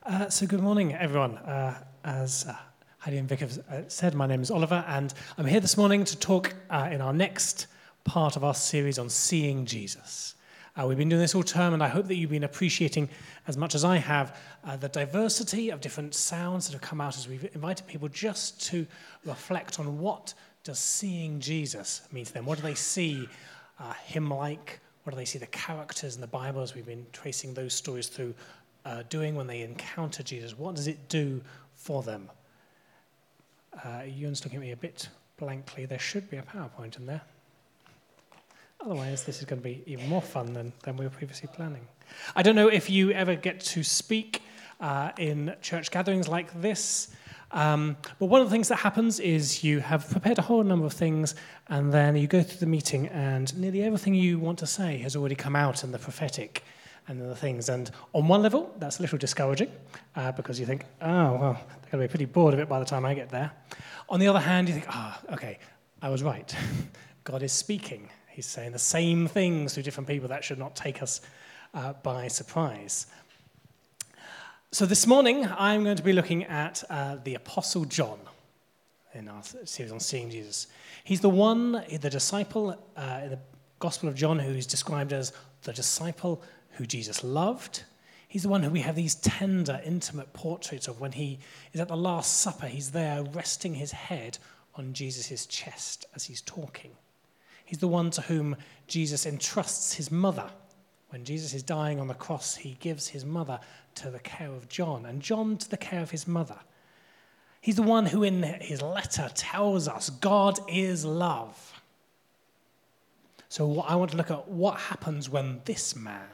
So good morning, everyone. As Heidi and Vic have said, my name is Oliver, and I'm here this morning to talk in our next part of our series on seeing Jesus. We've been doing this all term, and I hope that you've been appreciating, as much as I have, the diversity of different sounds that have come out as we've invited people just to reflect on what does seeing Jesus mean to them. What do they see him like? What do they see the characters in the Bible as we've been tracing those stories through doing when they encounter Jesus? What does it do for them? Ewan's looking at me a bit blankly. There should be a PowerPoint in there. Otherwise, this is going to be even more fun than we were previously planning. I don't know if you ever get to speak in church gatherings like this, but one of the things that happens is you have prepared a whole number of things, and then you go through the meeting, and nearly everything you want to say has already come out in the prophetic and the things. And on one level, that's a little discouraging, because you think, oh, well, they're going to be pretty bored of it by the time I get there. On the other hand, you think, okay, I was right. God is speaking. He's saying the same things to different people. That should not take us by surprise. So this morning, I'm going to be looking at the Apostle John in our series on seeing Jesus. He's the disciple in the Gospel of John who is described as the disciple who Jesus loved. He's the one who we have these tender, intimate portraits of when he is at the Last Supper. He's there resting his head on Jesus' chest as he's talking. He's the one to whom Jesus entrusts his mother. When Jesus is dying on the cross, he gives his mother to the care of John, and John to the care of his mother. He's the one who in his letter tells us God is love. So I want to look at what happens when this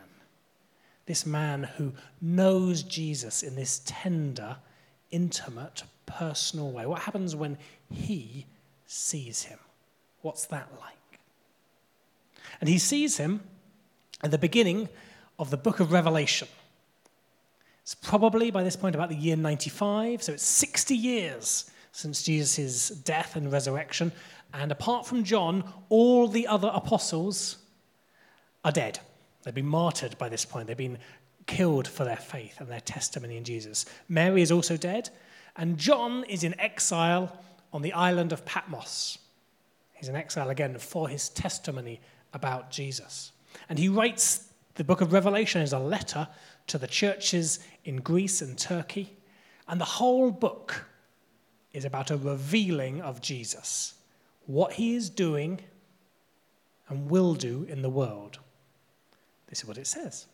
man who knows Jesus in this tender, intimate, personal way, what happens when he sees him? What's that like? And he sees him at the beginning of the book of Revelation. It's probably, by this point, about the year 95, so it's 60 years since Jesus' death and resurrection, and apart from John, all the other apostles are dead. They've been martyred by this point. They've been killed for their faith and their testimony in Jesus. Mary is also dead, and John is in exile on the island of Patmos. He's in exile again for his testimony about Jesus. And he writes the book of Revelation as a letter to the churches in Greece and Turkey. And the whole book is about a revealing of Jesus, what he is doing and will do in the world. This is what it says.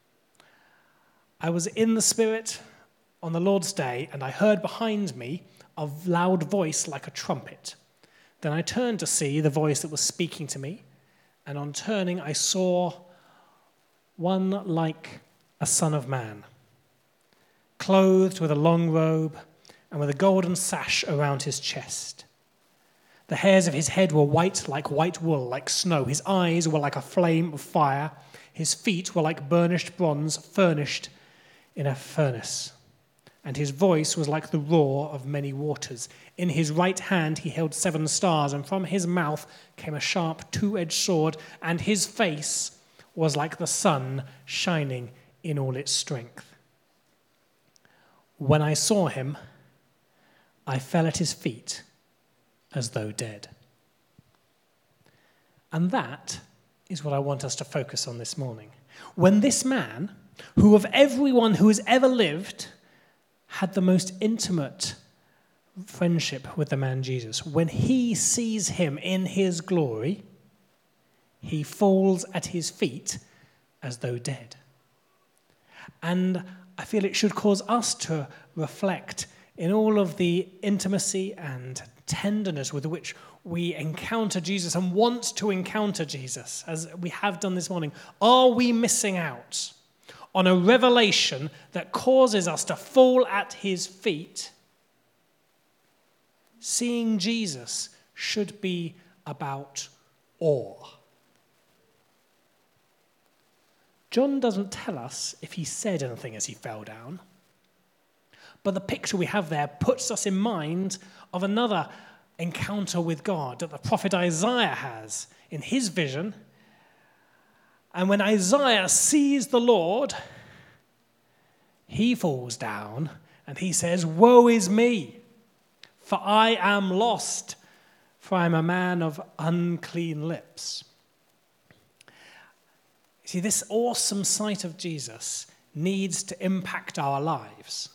I was in the Spirit on the Lord's day, and I heard behind me a loud voice like a trumpet. Then I turned to see the voice that was speaking to me, and on turning I saw one like a son of man, clothed with a long robe and with a golden sash around his chest. The hairs of his head were white like white wool, like snow. His eyes were like a flame of fire. His feet were like burnished bronze furnished in a furnace. And his voice was like the roar of many waters. In his right hand he held 7 stars, and from his mouth came a sharp 2-edged sword, and his face was like the sun shining in all its strength. When I saw him, I fell at his feet as though dead. And that is what I want us to focus on this morning. When this man, who of everyone who has ever lived, had the most intimate friendship with the man Jesus, when he sees him in his glory, he falls at his feet as though dead. And I feel it should cause us to reflect in all of the intimacy and tenderness with which we encounter Jesus and want to encounter Jesus, as we have done this morning. Are we missing out on a revelation that causes us to fall at his feet? Seeing Jesus should be about awe. John doesn't tell us if he said anything as he fell down, but the picture we have there puts us in mind of another encounter with God that the prophet Isaiah has in his vision. And when Isaiah sees the Lord, he falls down and he says, "Woe is me, for I am lost, for I am a man of unclean lips." See, this awesome sight of Jesus needs to impact our lives.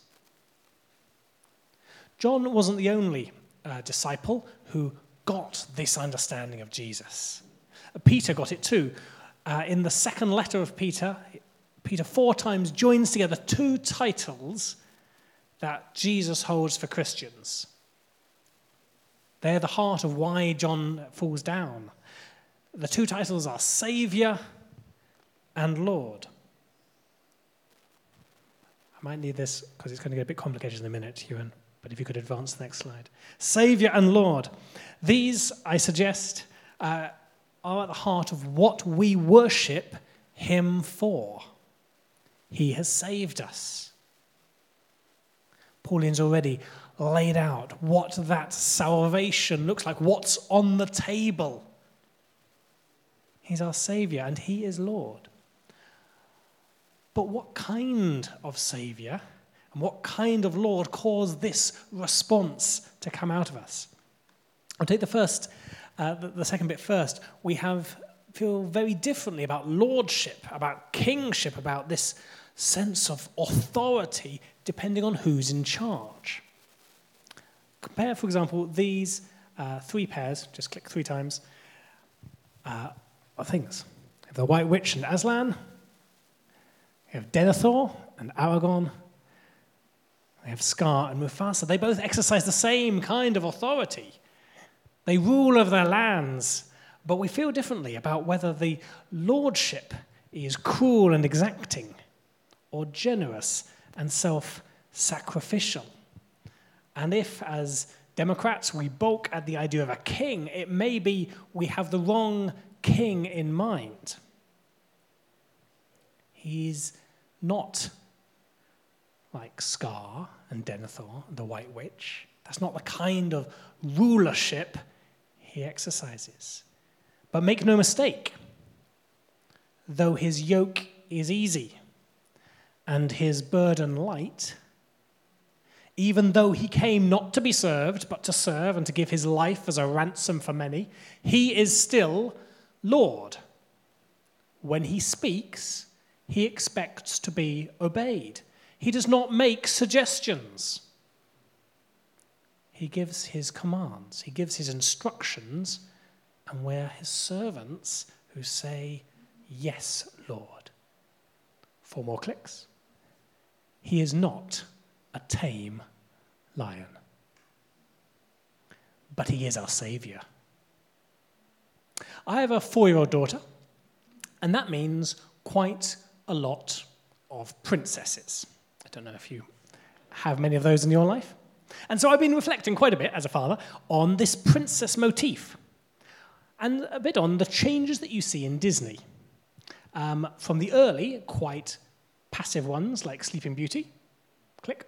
John wasn't the only disciple who got this understanding of Jesus. Peter got it too. In the second letter of Peter, Peter 4 times joins together two titles that Jesus holds for Christians. They're the heart of why John falls down. The two titles are Saviour and Lord. I might need this because it's going to get a bit complicated in a minute, Ewan, but if you could advance the next slide. Saviour and Lord. These, I suggest, are at the heart of what we worship him for. He has saved us. Pauline's already laid out what that salvation looks like, what's on the table. He's our Saviour and he is Lord. But what kind of Saviour and what kind of Lord caused this response to come out of us? I'll take the second bit first. We feel very differently about lordship, about kingship, about this sense of authority depending on who's in charge. Compare, for example, these 3 pairs, just click 3 times, of things. We have the White Witch and Aslan. We have Denethor and Aragorn. We have Scar and Mufasa. They both exercise the same kind of authority. They rule over their lands, but we feel differently about whether the lordship is cruel and exacting or generous and self-sacrificial. And if, as Democrats, we balk at the idea of a king, it may be we have the wrong king in mind. He's not like Scar and Denethor, the White Witch. That's not the kind of rulership he exercises. But make no mistake, though his yoke is easy and his burden light, even though he came not to be served, but to serve and to give his life as a ransom for many, he is still Lord. When he speaks, he expects to be obeyed. He does not make suggestions. He gives his commands. He gives his instructions, and we're his servants who say, "Yes, Lord." 4 more clicks. He is not a tame lion, but he is our Saviour. I have a 4-year-old daughter, and that means quite a lot of princesses. I don't know if you have many of those in your life. And so I've been reflecting quite a bit as a father on this princess motif and a bit on the changes that you see in Disney. From the early, quite passive ones like Sleeping Beauty. Click.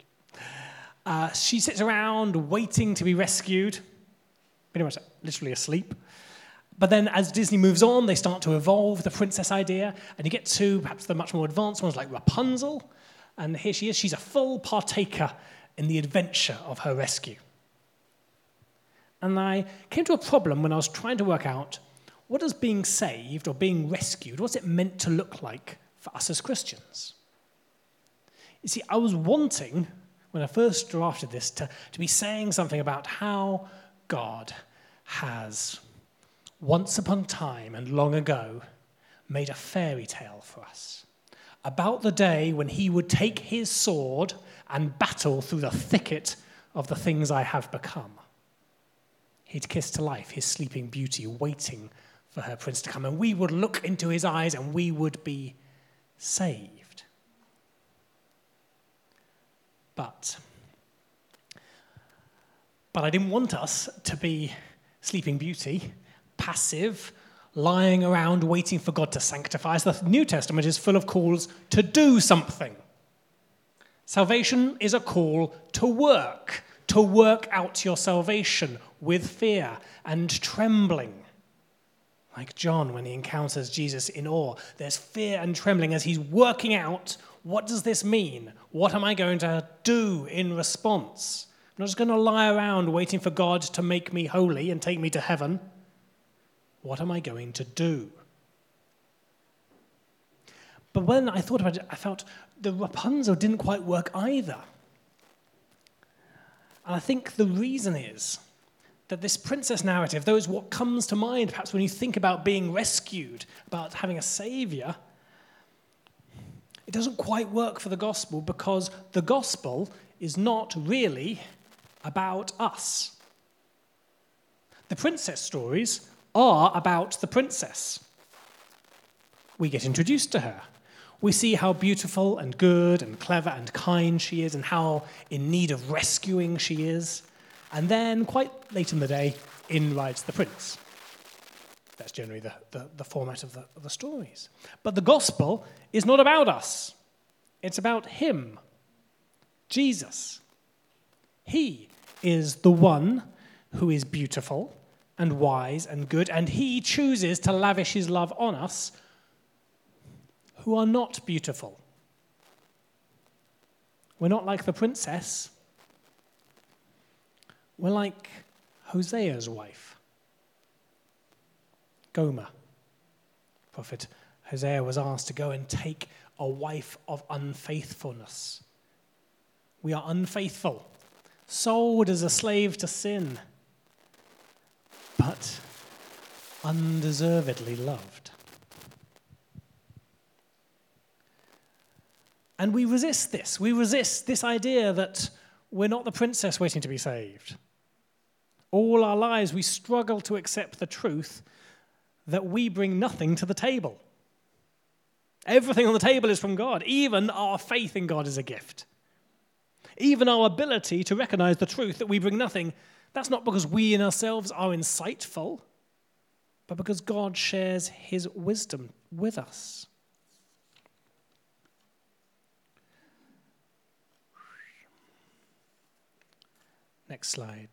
She sits around waiting to be rescued, pretty much literally asleep. But then as Disney moves on, they start to evolve the princess idea, and you get to perhaps the much more advanced ones like Rapunzel, and here she is. She's a full partaker in the adventure of her rescue. And I came to a problem when I was trying to work out what does being saved or being rescued, what's it meant to look like for us as Christians? You see, I was wanting, when I first drafted this, to be saying something about how God has, once upon a time and long ago, made a fairy tale for us about the day when he would take his sword and battle through the thicket of the things I have become. He'd kiss to life his sleeping beauty, waiting for her prince to come, and we would look into his eyes and we would be saved. But I didn't want us to be Sleeping Beauty, passive, lying around waiting for God to sanctify us. The New Testament is full of calls to do something. Salvation is a call to work out your salvation with fear and trembling. Like John when he encounters Jesus in awe, there's fear and trembling as he's working out What does this mean? What am I going to do in response? I'm not just going to lie around waiting for God to make me holy and take me to heaven. What am I going to do? But when I thought about it, I felt the Rapunzel didn't quite work either. And I think the reason is that this princess narrative, though is what comes to mind perhaps when you think about being rescued, about having a savior, it doesn't quite work for the gospel because the gospel is not really about us. The princess stories are about the princess. We get introduced to her. We see how beautiful and good and clever and kind she is and how in need of rescuing she is. And then, quite late in the day, in rides the prince. That's generally the format of the stories. But the gospel is not about us. It's about him, Jesus. He is the one who is beautiful and wise and good, and he chooses to lavish his love on us who are not beautiful. We're not like the princess. We're like Hosea's wife, Gomer. Prophet Hosea was asked to go and take a wife of unfaithfulness. We are unfaithful, sold as a slave to sin, but undeservedly loved. And we resist this. We resist this idea that we're not the princess waiting to be saved. All our lives, we struggle to accept the truth that we bring nothing to the table. Everything on the table is from God. Even our faith in God is a gift. Even our ability to recognize the truth that we bring nothing, that's not because we in ourselves are insightful, but because God shares his wisdom with us. Next slide.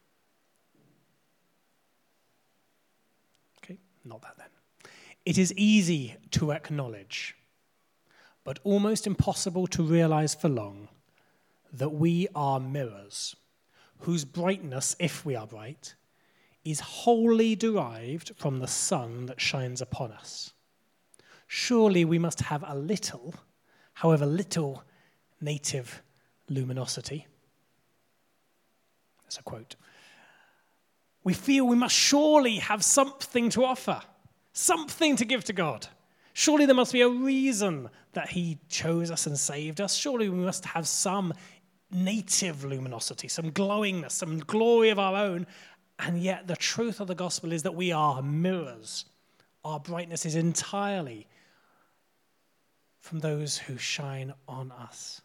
Okay, not that then. It is easy to acknowledge, but almost impossible to realize for long, that we are mirrors, whose brightness, if we are bright, is wholly derived from the sun that shines upon us. Surely we must have a little, however little, native luminosity. That's a quote. We feel we must surely have something to offer, something to give to God. Surely there must be a reason that he chose us and saved us. Surely we must have some native luminosity, some glowingness, some glory of our own. And yet the truth of the gospel is that we are mirrors. Our brightness is entirely from those who shine on us.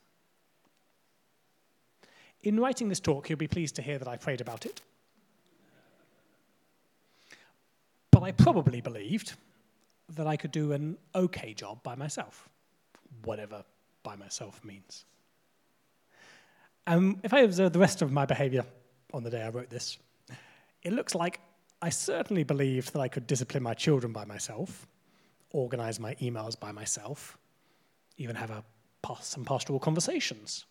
In writing this talk, you'll be pleased to hear that I prayed about it. But I probably believed that I could do an okay job by myself, whatever by myself means. If I observe the rest of my behavior on the day I wrote this, it looks like I certainly believed that I could discipline my children by myself, organize my emails by myself, even have some pastoral conversations.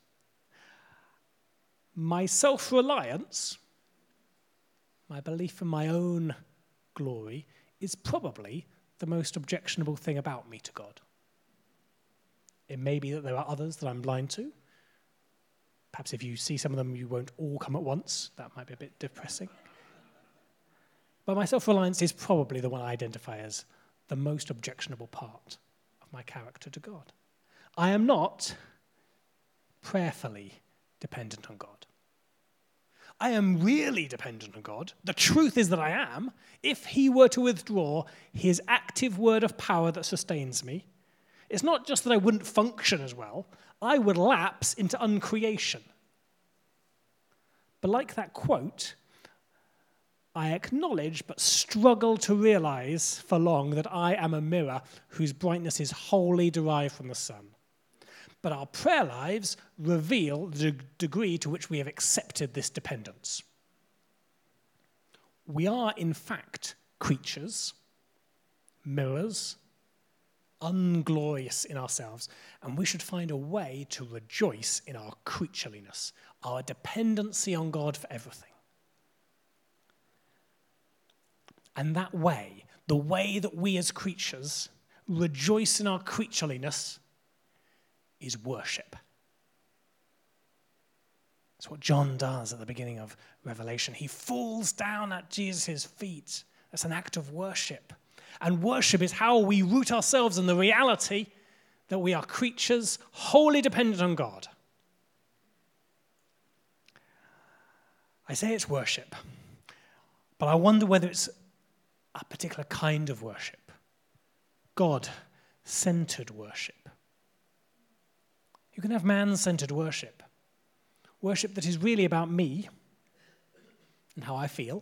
My self-reliance, my belief in my own glory, is probably the most objectionable thing about me to God. It may be that there are others that I'm blind to. Perhaps if you see some of them, you won't all come at once. That might be a bit depressing. But my self-reliance is probably the one I identify as the most objectionable part of my character to God. I am not prayerfully dependent on God. I am really dependent on God. The truth is that I am. If he were to withdraw his active word of power that sustains me, it's not just that I wouldn't function as well, I would lapse into uncreation. But like that quote, I acknowledge but struggle to realize for long that I am a mirror whose brightness is wholly derived from the sun. But our prayer lives reveal the degree to which we have accepted this dependence. We are, in fact, creatures, mirrors, unglorious in ourselves, and we should find a way to rejoice in our creatureliness, our dependency on God for everything. And that way, the way that we as creatures rejoice in our creatureliness, is worship. That's what John does at the beginning of Revelation. He falls down at Jesus' feet. That's an act of worship. And worship is how we root ourselves in the reality that we are creatures wholly dependent on God. I say it's worship, but I wonder whether it's a particular kind of worship. God-centered worship. You can have man-centered worship. Worship that is really about me and how I feel.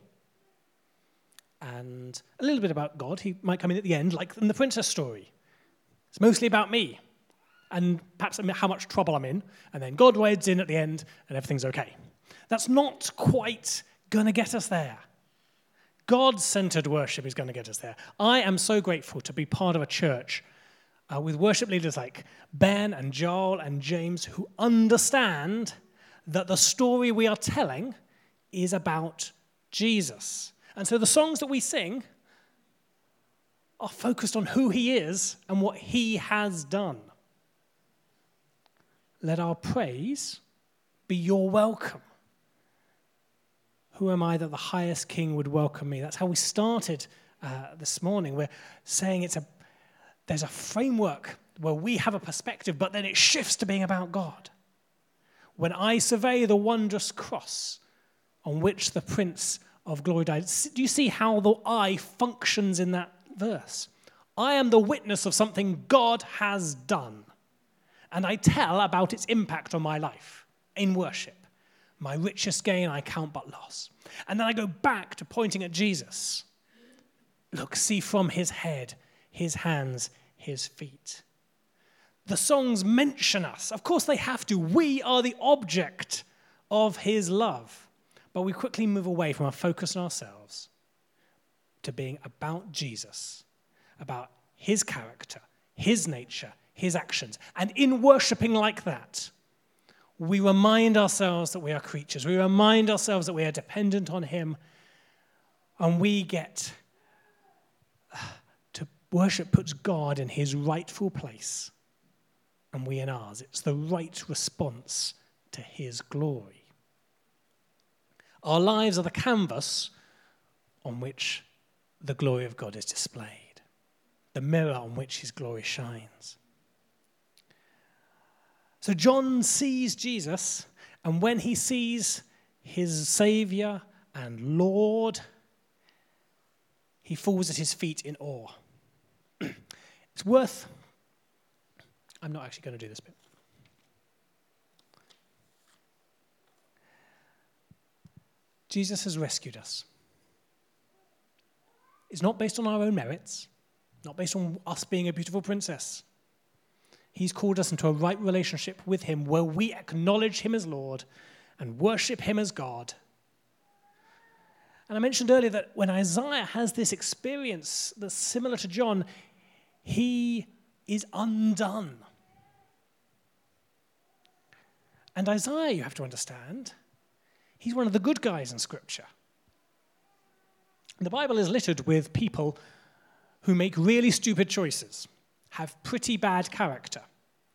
And a little bit about God. He might come in at the end, like in the princess story. It's mostly about me and perhaps how much trouble I'm in. And then God wades in at the end and everything's okay. That's not quite going to get us there. God-centered worship is going to get us there. I am so grateful to be part of a church with worship leaders like Ben and Joel and James who understand that the story we are telling is about Jesus. And so the songs that we sing are focused on who he is and what he has done. Let our praise be your welcome. Who am I that the highest king would welcome me? That's how we started this morning. We're saying there's a framework where we have a perspective, but then it shifts to being about God. When I survey the wondrous cross on which the Prince of Glory died, do you see how the I functions in that verse? I am the witness of something God has done, and I tell about its impact on my life in worship. My richest gain I count but loss. And then I go back to pointing at Jesus. Look, see from his head, his hands, his feet. The songs mention us. Of course they have to. We are the object of his love. But we quickly move away from our focus on ourselves to being about Jesus, about his character, his nature, his actions. And in worshiping like that, we remind ourselves that we are creatures. We remind ourselves that we are dependent on him. And we get to worship puts God in his rightful place. And we in ours. It's the right response to his glory. Our lives are the canvas on which the glory of God is displayed. The mirror on which his glory shines. So John sees Jesus, and when he sees his Savior and Lord, he falls at his feet in awe. It's worth... I'm not actually going to do this bit. Jesus has rescued us. It's not based on our own merits, not based on us being a beautiful princess. He's called us into a right relationship with him where we acknowledge him as Lord and worship him as God. And I mentioned earlier that when Isaiah has this experience that's similar to John, he is undone. And Isaiah, you have to understand, he's one of the good guys in Scripture. The Bible is littered with people who make really stupid choices, have pretty bad character.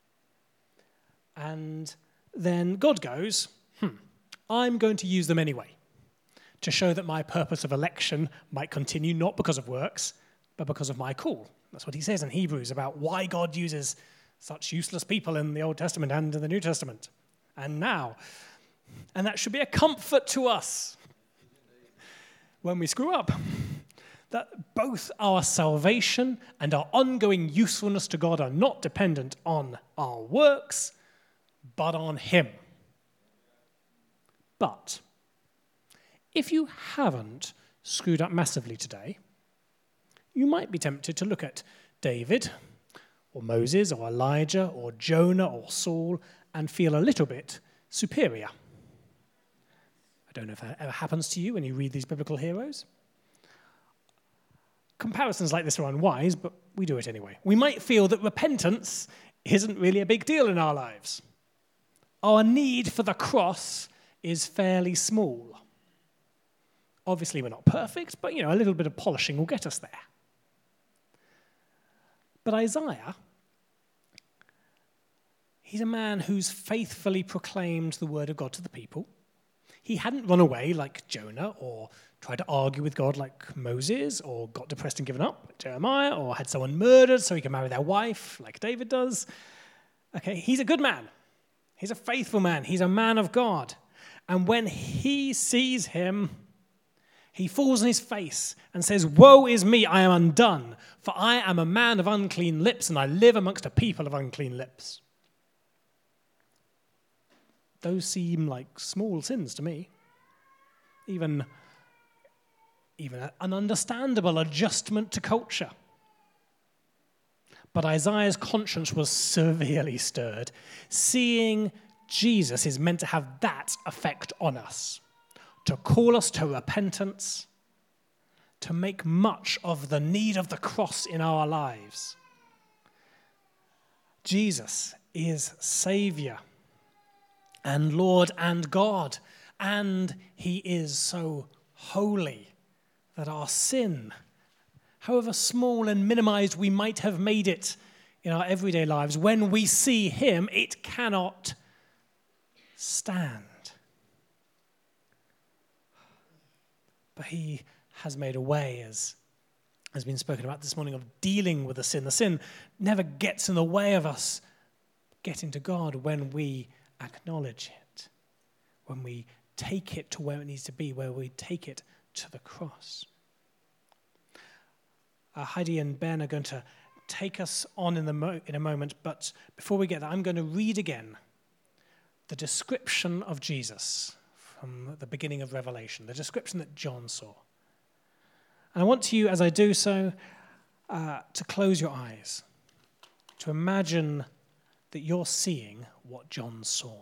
And then God goes, I'm going to use them anyway to show that my purpose of election might continue, not because of works, but because of my call. That's what he says in Hebrews about why God uses such useless people in the Old Testament and in the New Testament. And now. And that should be a comfort to us when we screw up. That both our salvation and our ongoing usefulness to God are not dependent on our works, but on him. But if you haven't screwed up massively today, you might be tempted to look at David or Moses or Elijah or Jonah or Saul and feel a little bit superior. I don't know if that ever happens to you when you read these biblical heroes. Comparisons like this are unwise, but we do it anyway. We might feel that repentance isn't really a big deal in our lives. Our need for the cross is fairly small. Obviously, we're not perfect, but a little bit of polishing will get us there. But Isaiah, he's a man who's faithfully proclaimed the word of God to the people. He hadn't run away like Jonah, or tried to argue with God like Moses, or got depressed and given up like Jeremiah, or had someone murdered so he could marry their wife like David does. Okay, he's a good man. He's a faithful man. He's a man of God. And when he sees him, he falls on his face and says, "Woe is me, I am undone, for I am a man of unclean lips, and I live amongst a people of unclean lips." Those seem like small sins to me. Even an understandable adjustment to culture. But Isaiah's conscience was severely stirred. Seeing Jesus is meant to have that effect on us, to call us to repentance, to make much of the need of the cross in our lives. Jesus is Savior and Lord and God, and he is so holy that our sin, however small and minimized we might have made it in our everyday lives, when we see him, it cannot stand. But he has made a way, as has been spoken about this morning, of dealing with the sin. The sin never gets in the way of us getting to God when we acknowledge it, when we take it to where it needs to be, where we take it to the cross. Heidi and Ben are going to take us on in a moment, but before we get there, I'm going to read again the description of Jesus from the beginning of Revelation, the description that John saw. And I want you, as I do so, to close your eyes, to imagine that you're seeing what John saw.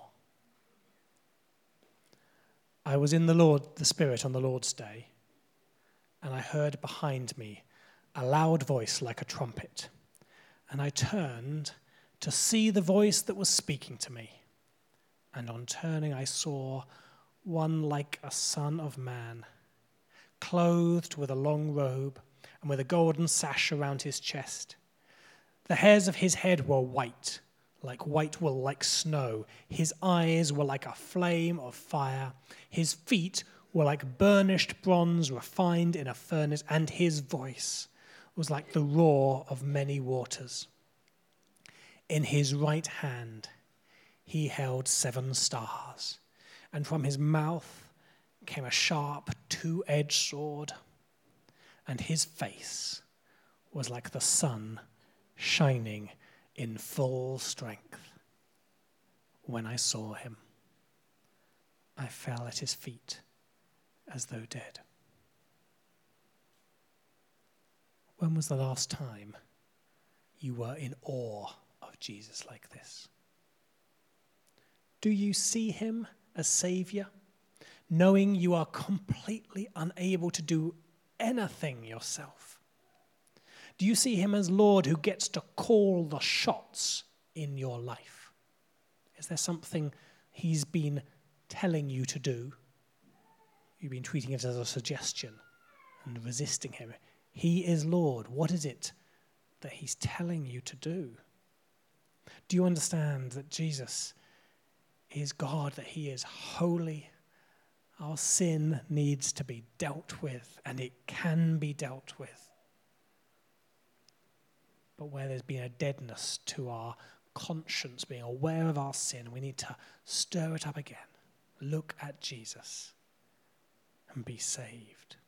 "I was in the Spirit on the Lord's day, and I heard behind me a loud voice like a trumpet. And I turned to see the voice that was speaking to me. And on turning, I saw one like a son of man, clothed with a long robe and with a golden sash around his chest. The hairs of his head were white wool, like snow. His eyes were like a flame of fire. His feet were like burnished bronze refined in a furnace, and his voice was like the roar of many waters. In his right hand he held 7 stars, and from his mouth came a sharp 2-edged sword, and his face was like the sun shining in full strength. When I saw him, I fell at his feet as though dead." When was the last time you were in awe of Jesus like this? Do you see him as Savior, knowing you are completely unable to do anything yourself? Do you see him as Lord who gets to call the shots in your life? Is there something he's been telling you to do? You've been treating it as a suggestion and resisting him. He is Lord. What is it that he's telling you to do? Do you understand that Jesus is God, that he is holy? Our sin needs to be dealt with, and it can be dealt with. But where there's been a deadness to our conscience, being aware of our sin, we need to stir it up again. Look at Jesus and be saved.